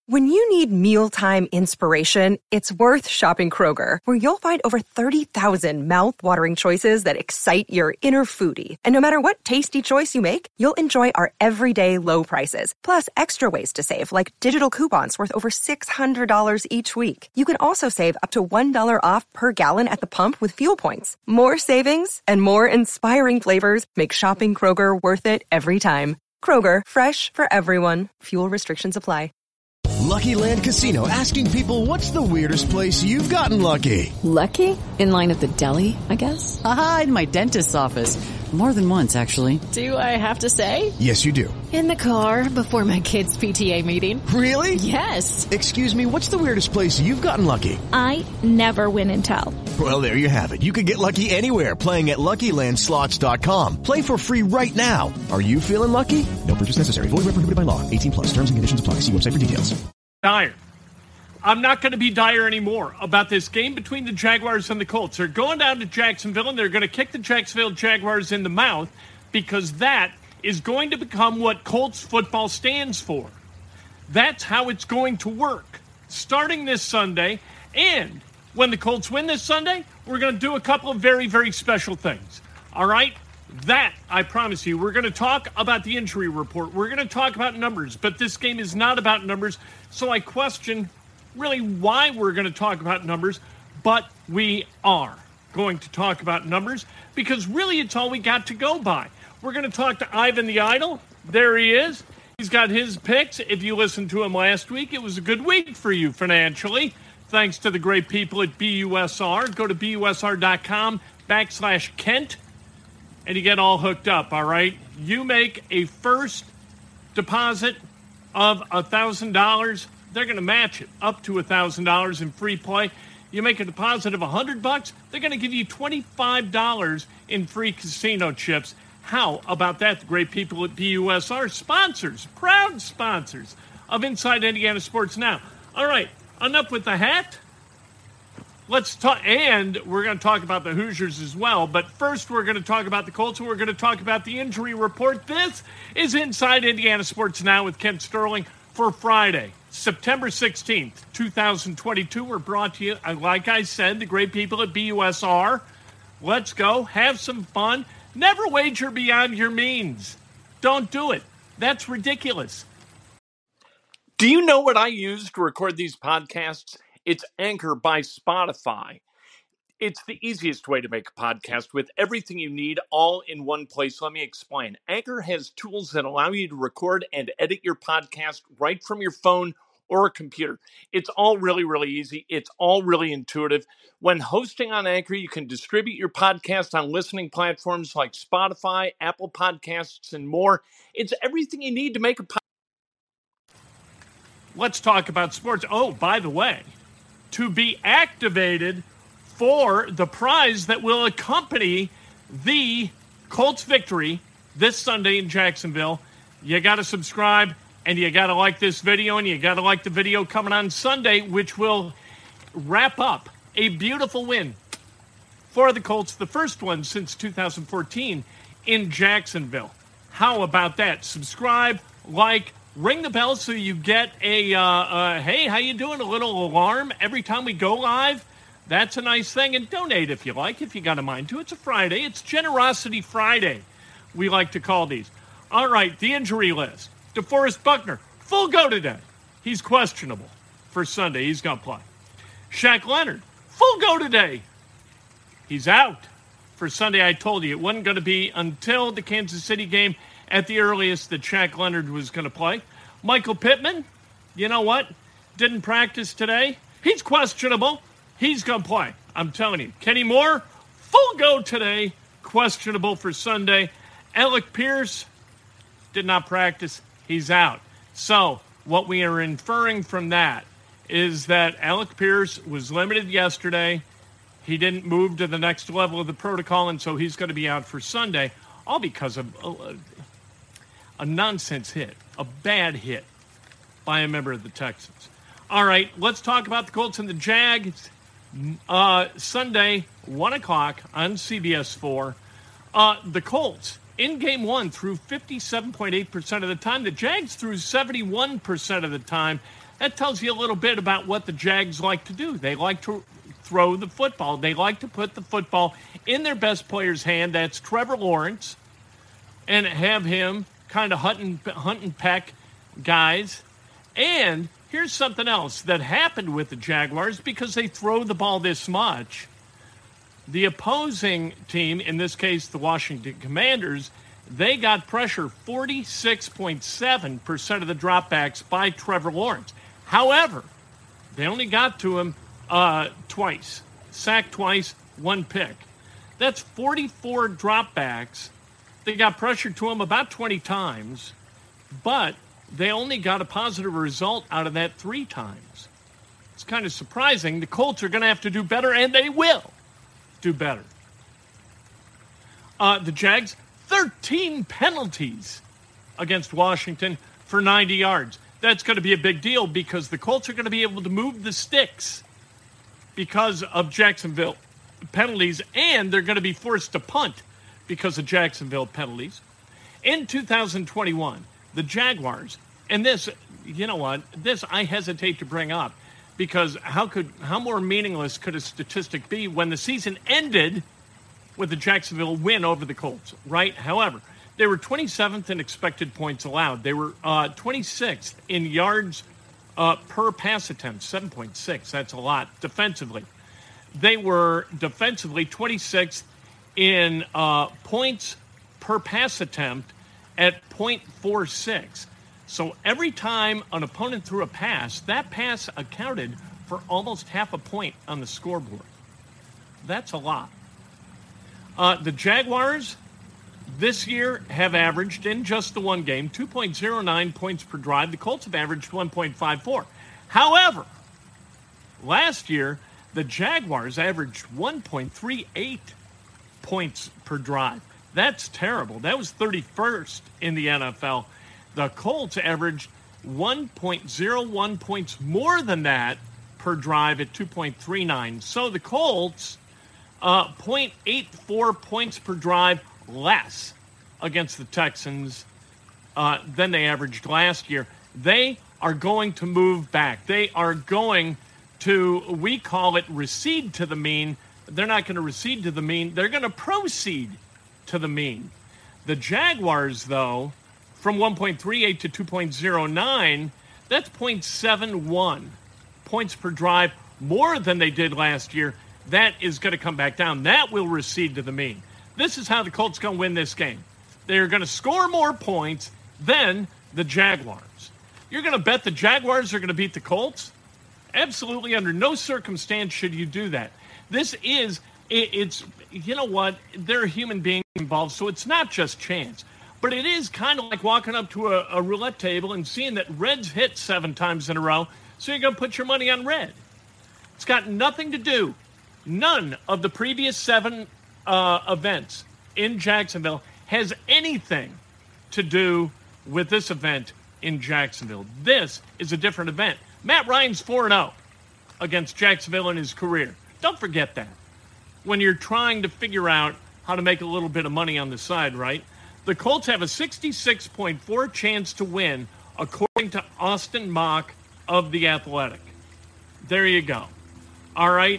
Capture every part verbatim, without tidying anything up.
When you need mealtime inspiration, it's worth shopping Kroger, where you'll find over thirty thousand mouth-watering choices that excite your inner foodie. And no matter what tasty choice you make, you'll enjoy our everyday low prices, plus extra ways to save, like digital coupons worth over six hundred dollars each week. You can also save up to one dollar off per gallon at the pump with fuel points. More savings and more inspiring flavors make shopping Kroger worth it every time. Kroger, fresh for everyone. Fuel restrictions apply. Lucky Land Casino, asking people, what's the weirdest place you've gotten lucky? Lucky? In line at the deli, I guess? Aha, in my dentist's office. More than once, actually. Do I have to say? Yes, you do. In the car before my kids' P T A meeting. Really? Yes. Excuse me, what's the weirdest place you've gotten lucky? I never win and tell. Well, there you have it. You can get lucky anywhere, playing at Lucky Land Slots dot com. Play for free right now. Are you feeling lucky? No purchase necessary. Void where prohibited by law. eighteen plus. Terms and conditions apply. See website for details. Dire. I'm not going to be dire anymore about this game between the Jaguars and the Colts. They're going down to Jacksonville, and they're going to kick the Jacksonville Jaguars in the mouth, because that is going to become what Colts football stands for. That's how it's going to work. Starting this Sunday, and when the Colts win this Sunday, we're going to do a couple of very, very special things. All right? That, I promise you. We're going to talk about the injury report. We're going to talk about numbers, but this game is not about numbers, so I question really why we're going to talk about numbers, but we are going to talk about numbers because really it's all we got to go by. We're going to talk to Ivan the Idol. There he is. He's got his picks. If you listened to him last week, it was a good week for you financially, thanks to the great people at B U S R. Go to B U S R dot com backslash Kent, and you get all hooked up, all right? You make a first deposit of one thousand dollars. They're going to match it up to one thousand dollars in free play. You make a deposit of one hundred bucks, they're going to give you twenty-five dollars in free casino chips. How about that? The great people at B U S R, sponsors, proud sponsors of Inside Indiana Sports Now. All right, enough with the hat. Let's talk, and we're going to talk about the Hoosiers as well. But first, we're going to talk about the Colts, and we're going to talk about the injury report. This is Inside Indiana Sports Now with Kent Sterling for Friday, September sixteenth, twenty twenty-two. We're brought to you, like I said, the great people at B U S R. Let's go. Have some fun. Never wager beyond your means. Don't do it. That's ridiculous. Do you know what I use to record these podcasts? It's Anchor by Spotify. It's the easiest way to make a podcast with everything you need all in one place. Let me explain. Anchor has tools that allow you to record and edit your podcast right from your phone or a computer. It's all really, really easy. It's all really intuitive. When hosting on Anchor, you can distribute your podcast on listening platforms like Spotify, Apple Podcasts, and more. It's everything you need to make a podcast. Let's talk about sports. Oh, by the way, to be activated for the prize that will accompany the Colts victory this Sunday in Jacksonville, you got to subscribe, and you got to like this video, and you got to like the video coming on Sunday, which will wrap up a beautiful win for the Colts, the first one since two thousand fourteen in Jacksonville. How about that? Subscribe, like, ring the bell so you get a, uh, uh, hey, how you doing? A little alarm every time we go live. That's a nice thing. And donate if you like, if you got a mind to. It's a Friday. It's Generosity Friday, we like to call these. All right, the injury list. DeForest Buckner, full go today. He's questionable for Sunday. He's going to play. Shaq Leonard, full go today. He's out for Sunday. I told you it wasn't going to be until the Kansas City game at the earliest that Shaq Leonard was going to play. Michael Pittman, you know what? Didn't practice today. He's questionable. He's going to play. I'm telling you. Kenny Moore, full go today. Questionable for Sunday. Alec Pierce did not practice. He's out. So what we are inferring from that is that Alec Pierce was limited yesterday. He didn't move to the next level of the protocol, and so he's going to be out for Sunday, all because of a, a nonsense hit, a bad hit by a member of the Texans. All right, let's talk about the Colts and the Jags. Uh, Sunday, one o'clock on C B S four. Uh, the Colts in game one threw fifty-seven point eight percent of the time. The Jags threw seventy-one percent of the time. That tells you a little bit about what the Jags like to do. They like to throw the football. They like to put the football in their best player's hand. That's Trevor Lawrence, and have him kind of hunt and, hunt and peck guys. And here's something else that happened with the Jaguars because they throw the ball this much. The opposing team, in this case the Washington Commanders, they got pressure forty-six point seven percent of the dropbacks by Trevor Lawrence. However, they only got to him uh, twice. Sacked twice, one pick. That's forty-four dropbacks. They got pressured to him about twenty times, but they only got a positive result out of that three times. It's kind of surprising. The Colts are going to have to do better, and they will do better. Uh, the Jags, thirteen penalties against Washington for ninety yards. That's going to be a big deal because the Colts are going to be able to move the sticks because of Jacksonville penalties, and they're going to be forced to punt because of Jacksonville penalties. In two thousand twenty-one, the Jaguars, and this, you know what, this I hesitate to bring up because how could how more meaningless could a statistic be when the season ended with the Jacksonville win over the Colts, right? However, they were twenty-seventh in expected points allowed. They were uh, twenty-sixth in yards uh, per pass attempt, seven point six. That's a lot defensively. They were defensively twenty-sixth in uh, points per pass attempt at zero point four six. So every time an opponent threw a pass, that pass accounted for almost half a point on the scoreboard. That's a lot. Uh, the Jaguars this year have averaged, in just the one game, two point oh nine points per drive. The Colts have averaged one point five four. However, last year, the Jaguars averaged one point three eight points per drive. That's terrible. That was thirty-first in the N F L. The Colts averaged one point oh one points more than that per drive at two point three nine. So the Colts, uh, zero point eight four points per drive less against the Texans uh, than they averaged last year. They are going to move back. They are going to, we call it recede to the mean. They're not going to recede to the mean. They're going to proceed to the mean. The Jaguars, though, from one point three eight to two point oh nine, that's zero point seven one points per drive more than they did last year. That is going to come back down. That will recede to the mean. This is how the Colts going to win this game. They're going to score more points than the Jaguars. You're going to bet the Jaguars are going to beat the Colts? Absolutely, under no circumstance should you do that. This is, it, it's, you know what, there are human beings involved, so it's not just chance. But it is kind of like walking up to a, a roulette table and seeing that red's hit seven times in a row, so you're going to put your money on red. It's got nothing to do, none of the previous seven uh, events in Jacksonville has anything to do with this event in Jacksonville. This is a different event. Matt Ryan's four and oh against Jacksonville in his career. Don't forget that. When you're trying to figure out how to make a little bit of money on the side, right? The Colts have a sixty-six point four chance to win, according to Austin Mock of The Athletic. There you go. All right?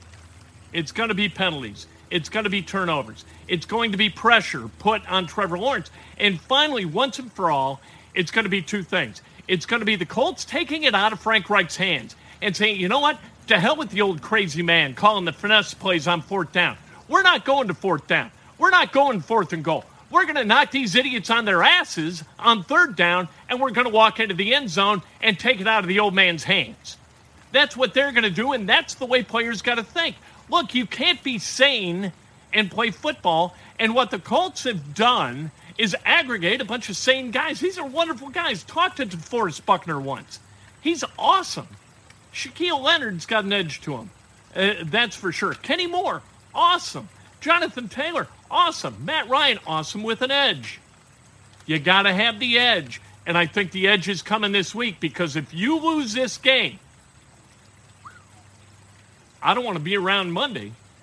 It's going to be penalties. It's going to be turnovers. It's going to be pressure put on Trevor Lawrence. And finally, once and for all, it's going to be two things. It's going to be the Colts taking it out of Frank Reich's hands and saying, you know what? To hell with the old crazy man calling the finesse plays on fourth down. We're not going to fourth down. We're not going fourth and goal. We're going to knock these idiots on their asses on third down, and we're going to walk into the end zone and take it out of the old man's hands. That's what they're going to do, and that's the way players got to think. Look, you can't be sane and play football, and what the Colts have done is aggregate a bunch of sane guys. These are wonderful guys. Talk to DeForest Buckner once. He's awesome. Shaquille Leonard's got an edge to him. Uh, that's for sure. Kenny Moore, awesome. Jonathan Taylor, awesome. Matt Ryan, awesome with an edge. You got to have the edge. And I think the edge is coming this week because if you lose this game, I don't want to be around Monday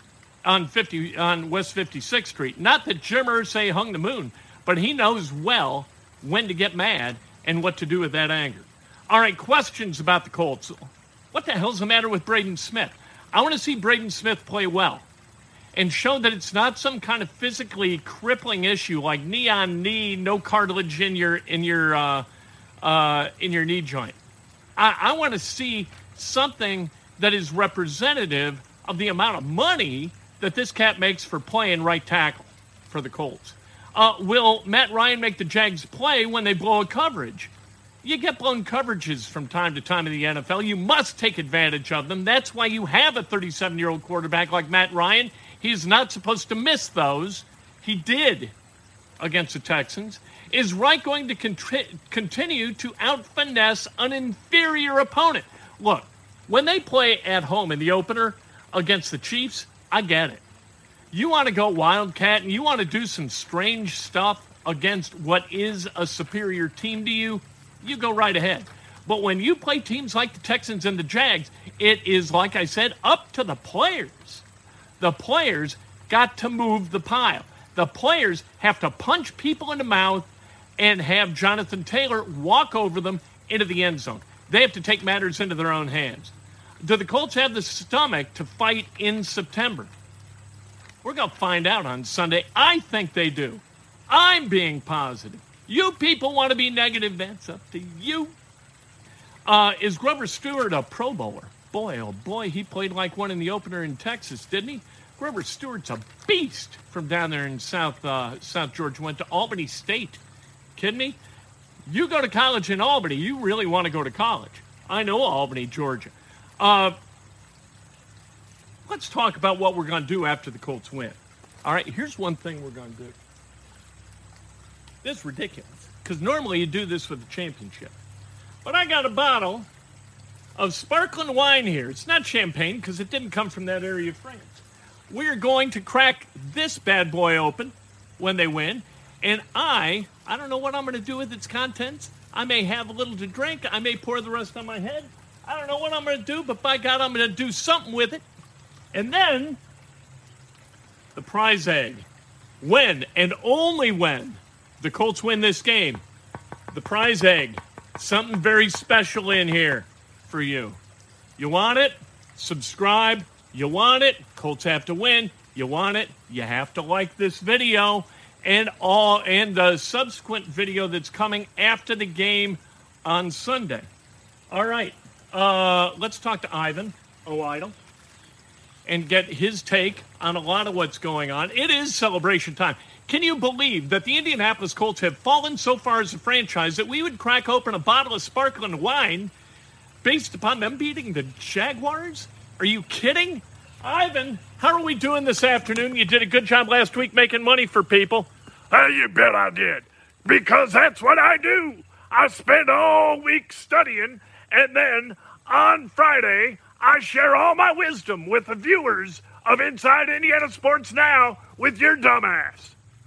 on fifty on West fifty-sixth Street. Not that Jim Irsay hung the moon, but he knows well when to get mad and what to do with that anger. All right, questions about the Colts. What the hell's the matter with Braden Smith? I want to see Braden Smith play well and show that it's not some kind of physically crippling issue like knee on knee, no cartilage in your in your uh, uh, in your knee joint. I, I want to see something that is representative of the amount of money that this cat makes for playing right tackle for the Colts. Uh, will Matt Ryan make the Jags play when they blow a coverage? You get blown coverages from time to time in the N F L. You must take advantage of them. That's why you have a thirty-seven-year-old quarterback like Matt Ryan. He's not supposed to miss those. He did against the Texans. Is Reich going to contri- continue to out-finesse an inferior opponent? Look, when they play at home in the opener against the Chiefs, I get it. You want to go Wildcat and you want to do some strange stuff against what is a superior team to you, you go right ahead. But when you play teams like the Texans and the Jags, it is, like I said, up to the players. The players got to move the pile. The players have to punch people in the mouth and have Jonathan Taylor walk over them into the end zone. They have to take matters into their own hands. Do the Colts have the stomach to fight in September? We're going to find out on Sunday. I think they do. I'm being positive. You people want to be negative, that's up to you. Uh, is Grover Stewart a Pro Bowler? Boy, oh boy, he played like one in the opener in Texas, didn't he? Grover Stewart's a beast from down there in South uh, South Georgia. Went to Albany State. Kidding me? You go to college in Albany, you really want to go to college. I know Albany, Georgia. Uh, let's talk about what we're going to do after the Colts win. All right, here's one thing we're going to do. This is ridiculous, because normally you do this with the championship. But I got a bottle of sparkling wine here. It's not champagne, because it didn't come from that area of France. We're going to crack this bad boy open when they win. And I, I don't know what I'm going to do with its contents. I may have a little to drink. I may pour the rest on my head. I don't know what I'm going to do, but by God, I'm going to do something with it. And then the prize egg. When and only when the Colts win this game, the prize egg. Something very special in here for you. You want it? Subscribe. You want it? Colts have to win. You want it? You have to like this video and all and the subsequent video that's coming after the game on Sunday. All right. Uh, let's talk to Ivan O'Idle and get his take on a lot of what's going on. It is celebration time. Can you believe that the Indianapolis Colts have fallen so far as a franchise that we would crack open a bottle of sparkling wine based upon them beating the Jaguars? Are you kidding? Ivan, how are we doing this afternoon? You did a good job last week making money for people. Hey, you bet I did. Because that's what I do. I spend all week studying, and then on Friday, I share all my wisdom with the viewers of Inside Indiana Sports Now with your dumbass.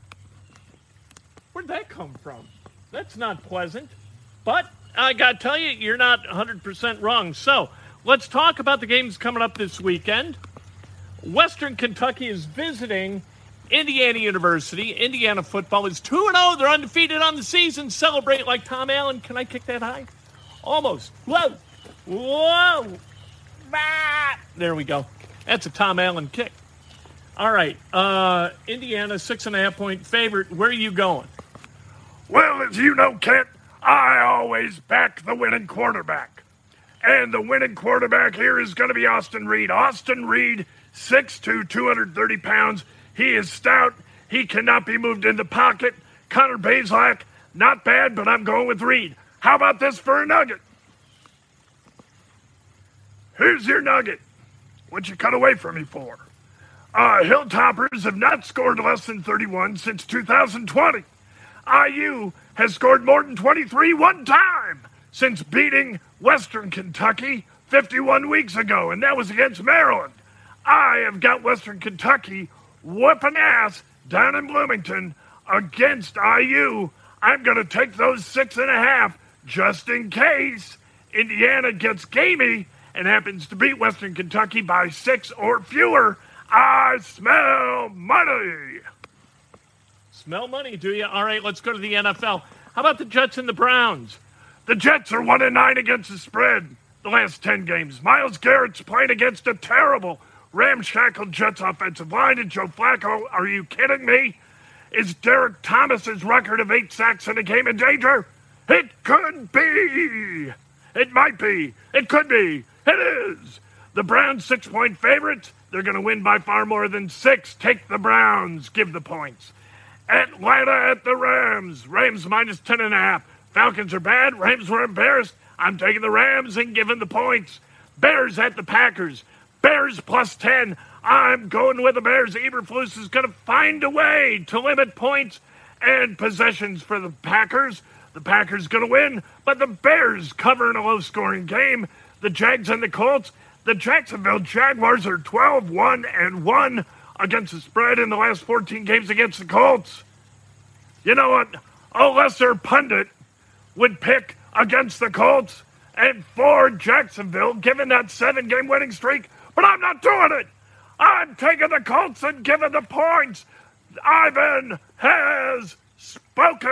Where'd that come from? That's not pleasant. But I got to tell you, you're not one hundred percent wrong. So let's talk about the games coming up this weekend. Western Kentucky is visiting Indiana University. Indiana football is two and oh. They're undefeated on the season. Celebrate like Tom Allen. Can I kick that high? Almost. Whoa. Whoa. Bah. There we go. That's a Tom Allen kick. All right. Uh, Indiana, six and a half point favorite. Where are you going? Well, as you know, Kent, I always back the winning quarterback. And the winning quarterback here is going to be Austin Reed. Austin Reed, six two, two hundred thirty pounds. He is stout. He cannot be moved in the pocket. Connor Bazelak, not bad, but I'm going with Reed. How about this for a nugget? Here's your nugget. What'd you cut away from me for? Uh, Hilltoppers have not scored less than thirty-one since two thousand twenty. I U has scored more than twenty-three one time since beating Western Kentucky fifty-one weeks ago, and that was against Maryland. I have got Western Kentucky whooping ass down in Bloomington against I U. I'm going to take those six and a half just in case Indiana gets gamey and happens to beat Western Kentucky by six or fewer. I smell money. Smell money, do you? All right, let's go to the N F L. How about the Jets and the Browns? The Jets are one and nine against the spread the last ten games. Myles Garrett's playing against a terrible ramshackle Jets offensive line. And Joe Flacco, are you kidding me? Is Derek Thomas's record of eight sacks in a game in danger? It could be. It might be. It could be. It is. The Browns six-point favorites. They're going to win by far more than six. Take the Browns. Give the points. Atlanta at the Rams. Rams minus ten and a half. Falcons are bad. Rams were embarrassed. I'm taking the Rams and giving the points. Bears at the Packers. Bears plus ten. I'm going with the Bears. Eberflus is going to find a way to limit points and possessions for the Packers. The Packers going to win, but the Bears cover in a low-scoring game. The Jags and the Colts. The Jacksonville Jaguars are twelve one and one against the spread in the last fourteen games against the Colts. You know what? A lesser pundit would pick against the Colts and for Jacksonville, given that seven-game winning streak, but I'm not doing it. I'm taking the Colts and giving the points. Ivan has spoken.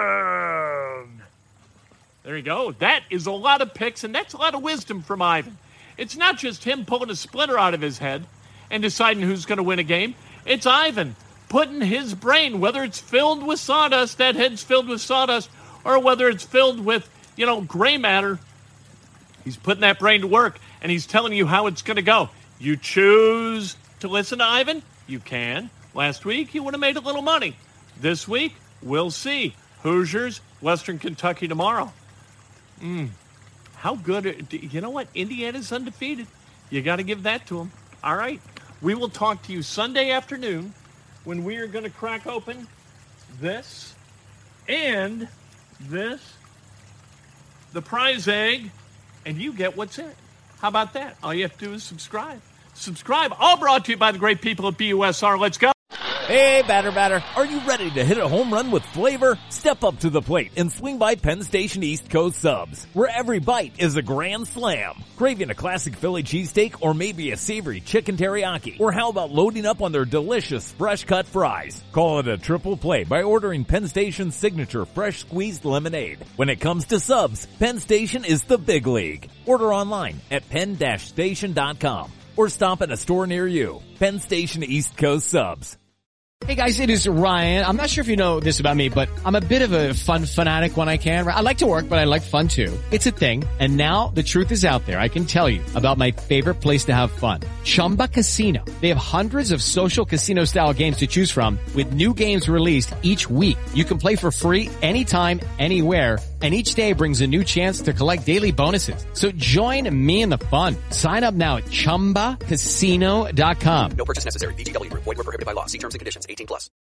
There you go. That is a lot of picks, and that's a lot of wisdom from Ivan. It's not just him pulling a splinter out of his head and deciding who's going to win a game. It's Ivan putting his brain, whether it's filled with sawdust, that head's filled with sawdust, or whether it's filled with, you know, gray matter, he's putting that brain to work, and he's telling you how it's going to go. You choose to listen to Ivan? You can. Last week, you would have made a little money. This week, we'll see. Hoosiers, Western Kentucky tomorrow. Mm. How good. You know what? Indiana's undefeated. You got to give that to them. All right. We will talk to you Sunday afternoon when we are going to crack open this and this, the prize egg, and you get what's in it. How about that? All you have to do is subscribe. Subscribe. All brought to you by the great people at B U S R. Let's go. Hey, batter, batter. Are you ready to hit a home run with flavor? Step up to the plate and swing by Penn Station East Coast Subs, where every bite is a grand slam. Craving a classic Philly cheesesteak or maybe a savory chicken teriyaki? Or how about loading up on their delicious fresh-cut fries? Call it a triple play by ordering Penn Station's signature fresh squeezed lemonade. When it comes to subs, Penn Station is the big league. Order online at penn dash station dot com or stop at a store near you. Penn Station East Coast Subs. Hey guys, it is Ryan. I'm not sure if you know this about me, but I'm a bit of a fun fanatic when I can. I like to work, but I like fun too. It's a thing. And now the truth is out there. I can tell you about my favorite place to have fun. Chumba Casino. They have hundreds of social casino style games to choose from with new games released each week. You can play for free anytime, anywhere. And each day brings a new chance to collect daily bonuses. So join me in the fun. Sign up now at chumba casino dot com. No purchase necessary. V G W Group. Void where prohibited by law. See terms and conditions. eighteen plus.